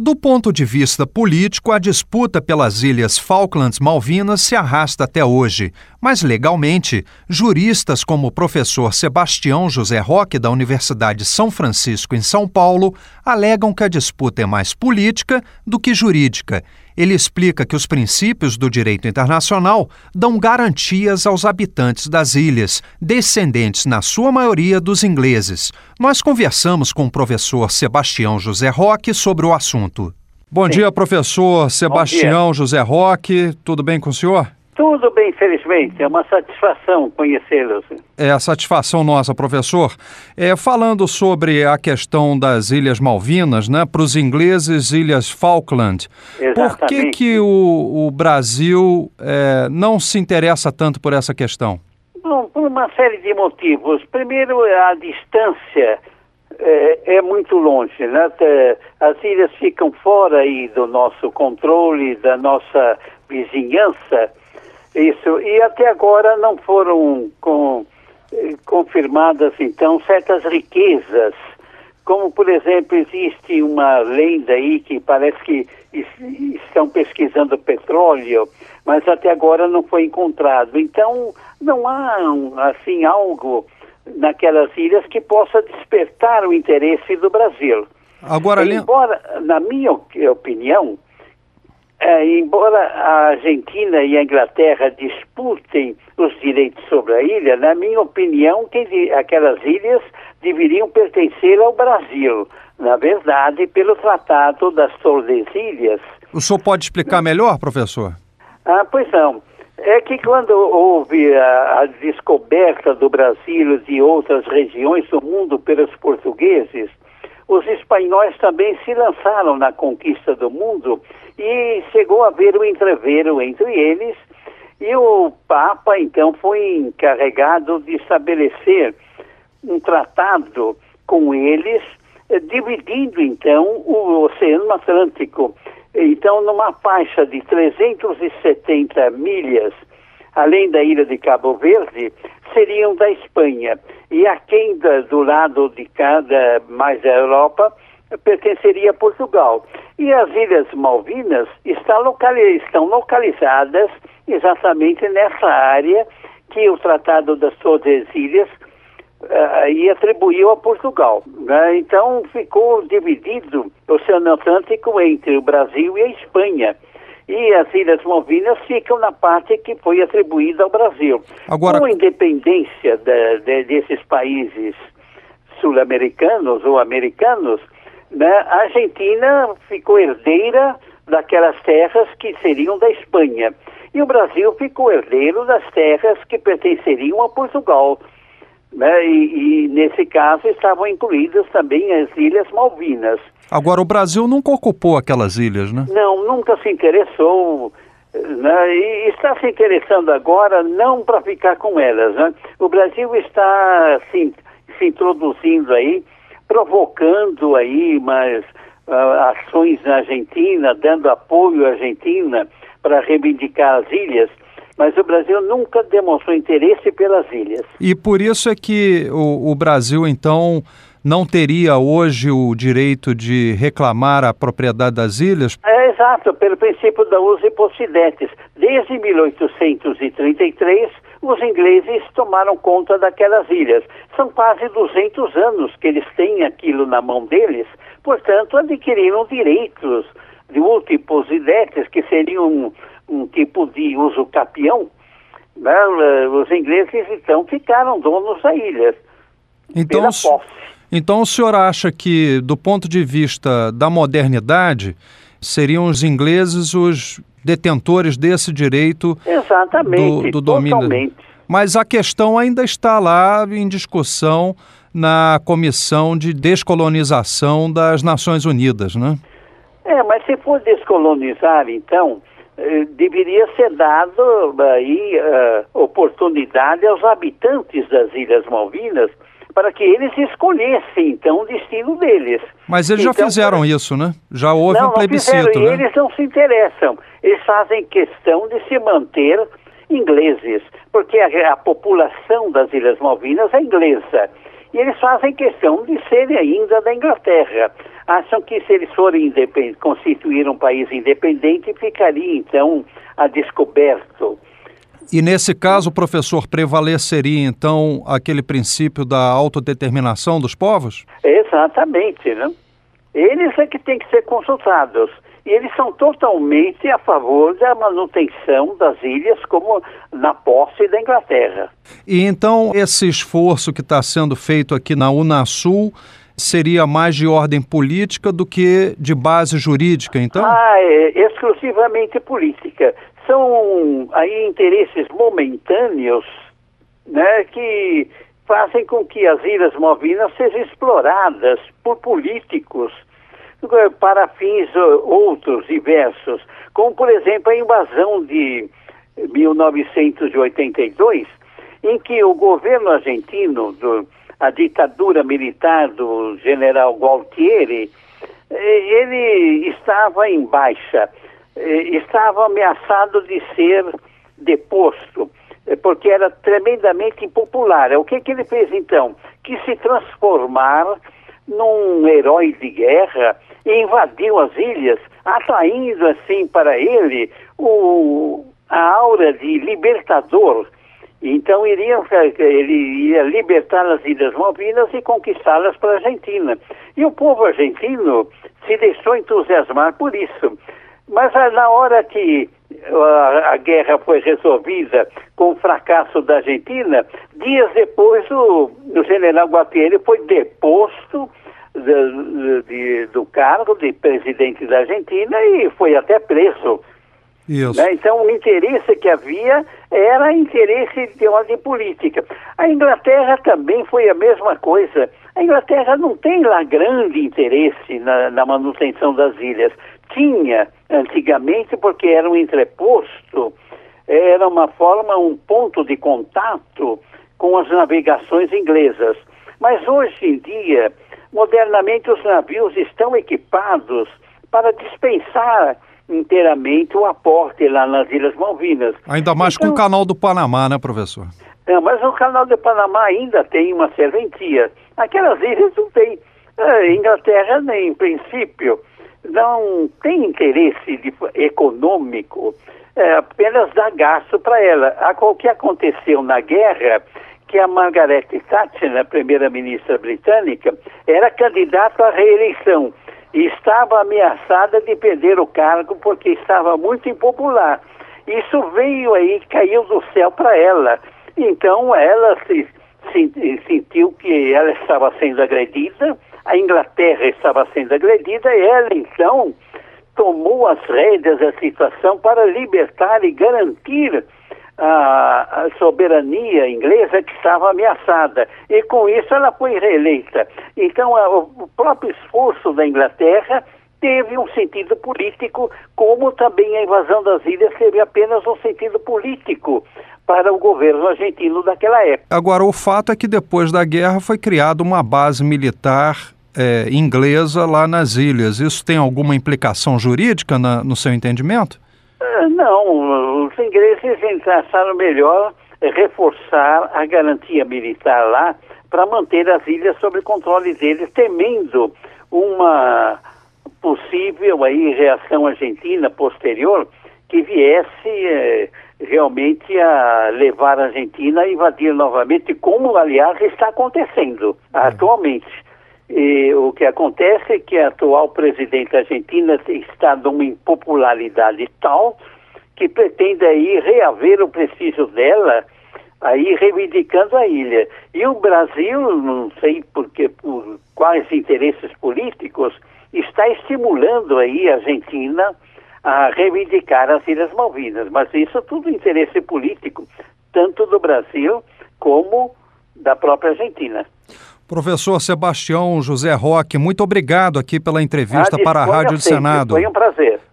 Do ponto de vista político, a disputa pelas Ilhas Falklands Malvinas se arrasta até hoje, mas legalmente, juristas como o professor Sebastião José Roque, da Universidade São Francisco, em São Paulo, alegam que a disputa é mais política do que jurídica. Ele explica que os princípios do direito internacional dão garantias aos habitantes das ilhas, descendentes, na sua maioria, dos ingleses. Nós conversamos com o professor Sebastião José Roque sobre o assunto. Bom dia, professor Sebastião José Roque. Tudo bem com o senhor? Tudo bem, felizmente. É uma satisfação conhecê-los. É a satisfação nossa, professor. Falando sobre a questão das Ilhas Malvinas, né, para os ingleses, Ilhas Falkland. Exatamente. Por que o Brasil não se interessa tanto por essa questão? Bom, por uma série de motivos. Primeiro, a distância é muito longe, né? As ilhas ficam fora aí do nosso controle, da nossa vizinhança. Isso, e até agora não foram confirmadas, então, certas riquezas, como, por exemplo, existe uma lenda aí que parece que estão pesquisando petróleo, mas até agora não foi encontrado. Então, não há, assim, algo naquelas ilhas que possa despertar o interesse do Brasil. Agora, embora, na minha opinião, embora a Argentina e a Inglaterra disputem os direitos sobre a ilha, na minha opinião, aquelas ilhas deveriam pertencer ao Brasil. Na verdade, pelo Tratado das Tordesilhas. O senhor pode explicar melhor, professor? Pois não. É que quando houve a descoberta do Brasil e de outras regiões do mundo pelos portugueses, os espanhóis também se lançaram na conquista do mundo e chegou a haver um entreveiro entre eles, e o Papa, então, foi encarregado de estabelecer um tratado com eles, dividindo, então, o Oceano Atlântico. Então, numa faixa de 370 milhas, além da ilha de Cabo Verde, seriam da Espanha. E aquém do lado de cada, mais da Europa, pertenceria a Portugal. E as Ilhas Malvinas estão localizadas exatamente nessa área que o Tratado das Tordesilhas atribuiu a Portugal, né? Então ficou dividido o Oceano Atlântico entre o Brasil e a Espanha. E as Ilhas Malvinas ficam na parte que foi atribuída ao Brasil. Agora, com a independência desses países sul-americanos ou americanos, né, a Argentina ficou herdeira daquelas terras que seriam da Espanha. E o Brasil ficou herdeiro das terras que pertenceriam a Portugal. Né, e nesse caso estavam incluídas também as Ilhas Malvinas. Agora, o Brasil nunca ocupou aquelas ilhas, né? Não, nunca se interessou, né? E está se interessando agora não para ficar com elas, né? O Brasil está se introduzindo aí, provocando aí umas ações na Argentina, dando apoio à Argentina para reivindicar as ilhas, mas o Brasil nunca demonstrou interesse pelas ilhas. E por isso é que o Brasil, então, não teria hoje o direito de reclamar a propriedade das ilhas? Exato, pelo princípio da uso possidetis. Desde 1833, os ingleses tomaram conta daquelas ilhas. São quase 200 anos que eles têm aquilo na mão deles, portanto, adquiriram direitos de uso possidetis, que seriam um tipo de uso capião. Né? Os ingleses, então, ficaram donos da ilha pela posse. Então o senhor acha que, do ponto de vista da modernidade, seriam os ingleses os detentores desse direito? Exatamente, do domínio? Totalmente. Mas a questão ainda está lá em discussão na Comissão de Descolonização das Nações Unidas, né? Mas se for descolonizar, então, deveria ser dado aí oportunidade aos habitantes das Ilhas Malvinas para que eles escolhessem, então, o destino deles. Mas eles já fizeram isso, né? Já houve um plebiscito, não fizeram, né? E eles não se interessam. Eles fazem questão de se manter ingleses, porque a população das Ilhas Malvinas é inglesa. E eles fazem questão de serem ainda da Inglaterra. Acham que se eles forem constituir um país independente, ficaria então a descoberto. E nesse caso, professor, prevaleceria então aquele princípio da autodeterminação dos povos? Exatamente, né? Eles é que têm que ser consultados. E eles são totalmente a favor da manutenção das ilhas como na posse da Inglaterra. E então esse esforço que está sendo feito aqui na Unasul seria mais de ordem política do que de base jurídica, então? Exclusivamente política. São aí interesses momentâneos, né, que fazem com que as Ilhas Malvinas sejam exploradas por políticos para fins outros, diversos, como, por exemplo, a invasão de 1982, em que o governo argentino, a ditadura militar do general Gualtieri, ele estava em baixa, estava ameaçado de ser deposto, porque era tremendamente impopular. O que ele fez então? Quis se transformar num herói de guerra e invadiu as ilhas, atraindo assim para ele a aura de libertador. Então ele ia libertar as Ilhas Malvinas e conquistá-las para a Argentina. E o povo argentino se deixou entusiasmar por isso. Mas na hora que a guerra foi resolvida com o fracasso da Argentina, dias depois o general Gualtieri foi deposto do cargo de presidente da Argentina e foi até preso. Isso. Né? Então o interesse que havia era interesse de ordem política. A Inglaterra também foi a mesma coisa. A Inglaterra não tem lá grande interesse na manutenção das ilhas. Tinha antigamente porque era um entreposto, era uma forma, um ponto de contato com as navegações inglesas. Mas hoje em dia, modernamente, os navios estão equipados para dispensar inteiramente o aporte lá nas Ilhas Malvinas. Ainda mais com o Canal do Panamá, né, professor? Não, mas o Canal do Panamá ainda tem uma serventia. Aquelas ilhas não tem. A Inglaterra, em princípio, não tem interesse econômico, apenas dar gasto para ela. O que aconteceu na guerra, que a Margaret Thatcher, a primeira-ministra britânica, era candidata à reeleição e estava ameaçada de perder o cargo porque estava muito impopular. Isso veio aí, caiu do céu para ela. Então ela sentiu que ela estava sendo agredida, a Inglaterra estava sendo agredida e ela então tomou as rédeas da situação para libertar e garantir a soberania inglesa que estava ameaçada. E com isso ela foi reeleita. Então o próprio esforço da Inglaterra teve um sentido político, como também a invasão das ilhas teve apenas um sentido político para o governo argentino daquela época. Agora, o fato é que depois da guerra foi criada uma base militar inglesa lá nas ilhas. Isso tem alguma implicação jurídica no seu entendimento? Não, os ingleses acharam melhor reforçar a garantia militar lá para manter as ilhas sob controle deles, temendo uma possível aí reação argentina posterior que viesse realmente a levar a Argentina a invadir novamente, como aliás está acontecendo atualmente. E o que acontece é que a atual presidente argentina está numa impopularidade tal que pretende aí reaver o prestígio dela, aí reivindicando a ilha. E o Brasil, não sei por quais interesses políticos, está estimulando aí a Argentina a reivindicar as Ilhas Malvinas. Mas isso tudo é interesse político, tanto do Brasil como da própria Argentina. Professor Sebastião José Roque, muito obrigado aqui pela entrevista para a Rádio do Senado. Foi um prazer.